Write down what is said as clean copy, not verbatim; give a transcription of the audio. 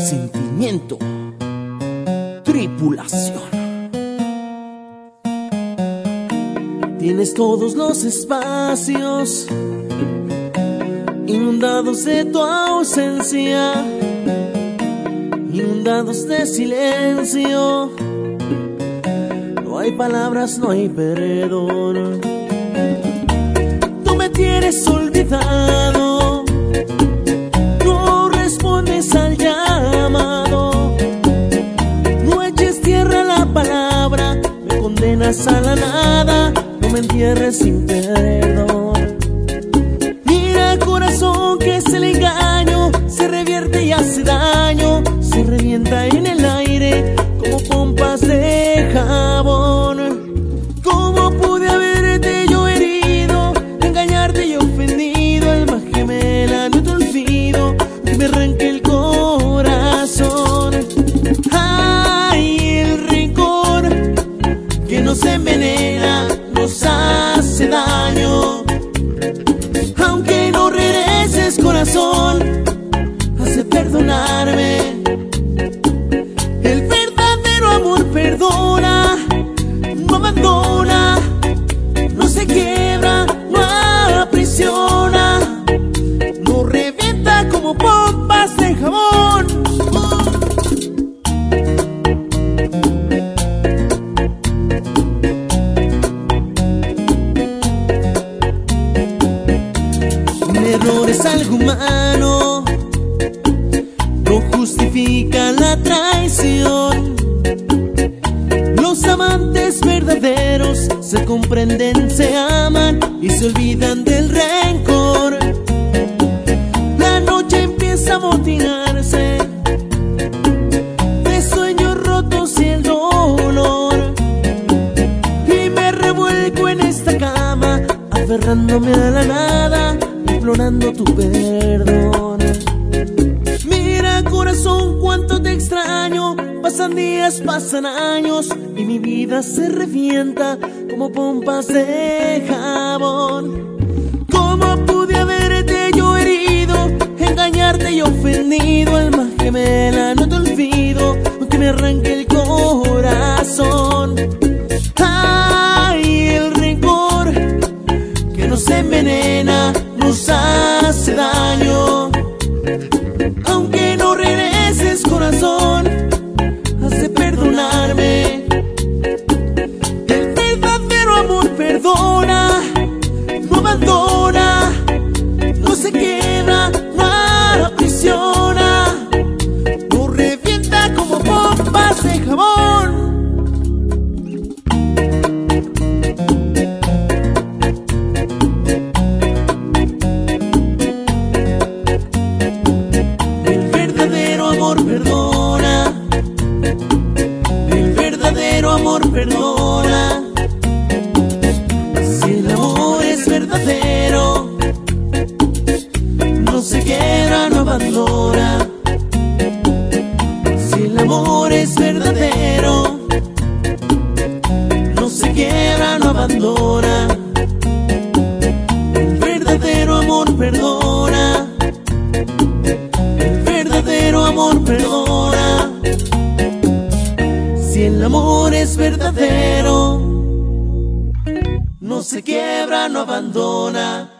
sentimiento. Tripulación. Tienes todos los espacios inundados de tu ausencia, inundados de silencio. No hay palabras, no hay perdón. Tú me tienes olvidado, no respondes al llamado. No eches tierra a la palabra, me condenas a la nada. No me entierres sin perdón. Mira, corazón, que es el engaño, se revierte y hace daño, se revienta en el aire como pompas de jabón. ¿Cómo pude haberte yo herido, engañarte y ofendido? Alma gemela, no te olvido, que me arranque el corazón. Ay, el rencor que nos envenena, nos hace daño. Aunque no regreses, corazón, hace perdonarme. El verdadero amor perdona, no abandona, no se quiebra, no aprisiona, no revienta como pompas de jabón. Un error es algo humano, no justifica la traición. Los amantes verdaderos se comprenden, se aman y se olvidan del rencor. La noche empieza a amotinarse de sueños rotos y el dolor, y me revuelco en esta cama, aferrándome a la nada, implorando tu perdón. Mira, corazón, cuánto te extraño. Pasan días, pasan años y mi vida se revienta como pompas de jabón. ¿Cómo pude haberte yo herido, engañarte y ofendido? Alma gemela, no te olvido, aunque me arranque el corazón. Ay, el rencor que nos envenena, nos hace daño. Aunque no regreses, corazón, hace perdonarme. El verdadero amor perdona, no abandona, no se quiebra, no aprisiona, no revienta como pompas de jabón. Perdona, el verdadero amor perdona. Si el amor es verdadero, no se quiebra, no abandona. Si el amor es verdadero, no se quiebra, no abandona. El verdadero amor perdona. Amor perdona. Si el amor es verdadero, no se quiebra, no abandona.